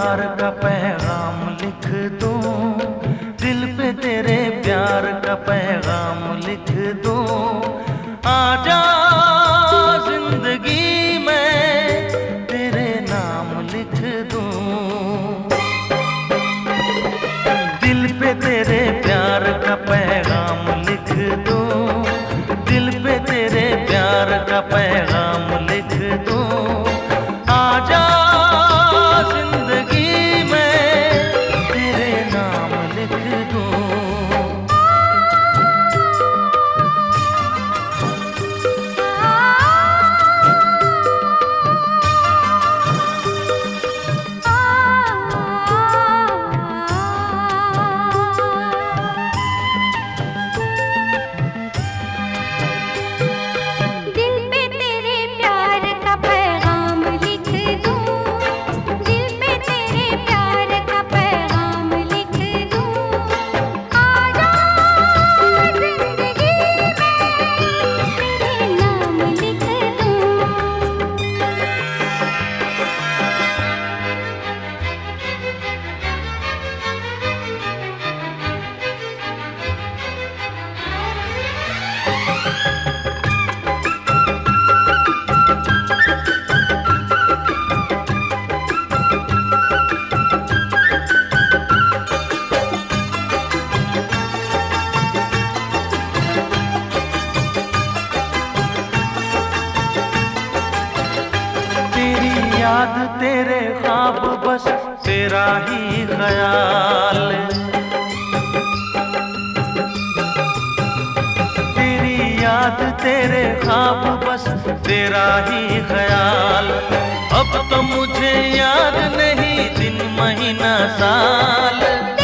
प्यार का पैगाम लिख दूं, दिल पे तेरे प्यार का पैगाम लिख दूं। आजा जिंदगी में तेरे नाम लिख दूं, दिल पे तेरे प्यार का पैगाम लिख दूं, दिल पे तेरे प्यार का पैगाम लिख दूं। आजा जिंदगी में तेरे नाम लिख दूं। याद तेरे ख्वाब बस तेरा ही ख्याल, तेरी याद तेरे ख्वाब बस तेरा ही ख्याल। अब तो मुझे याद नहीं दिन महीना साल।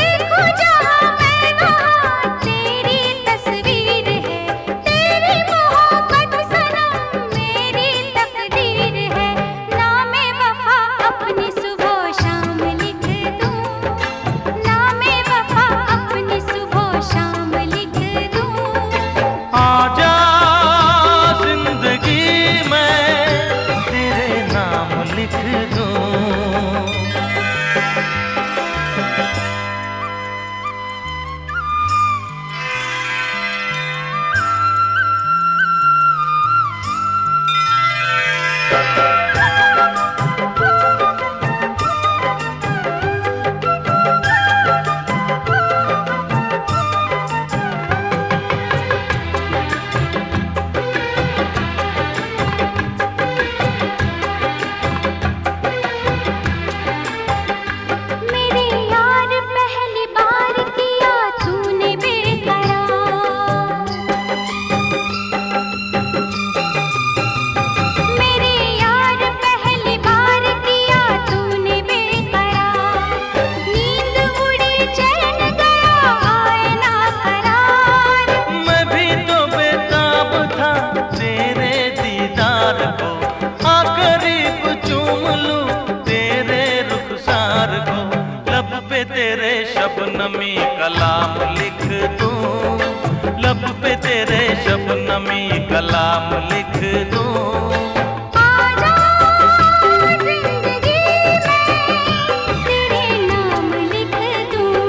तेरे शबनमी कलाम लिख दूं, लब पे तेरे शबनमी कलाम लिख दूं। आजा जिंदगी में तेरे नाम लिख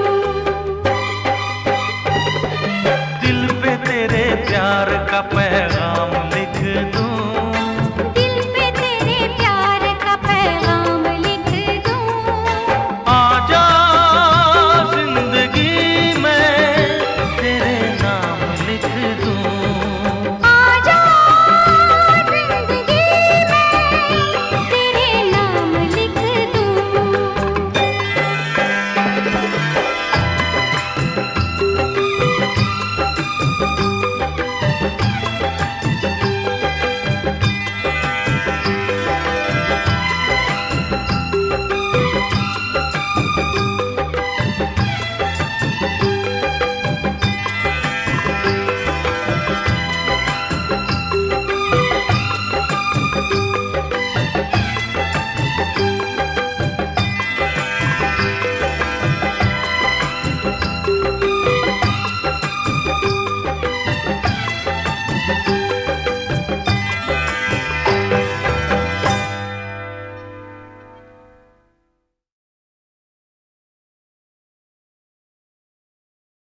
दूं, दिल पे तेरे प्यार का पैगाम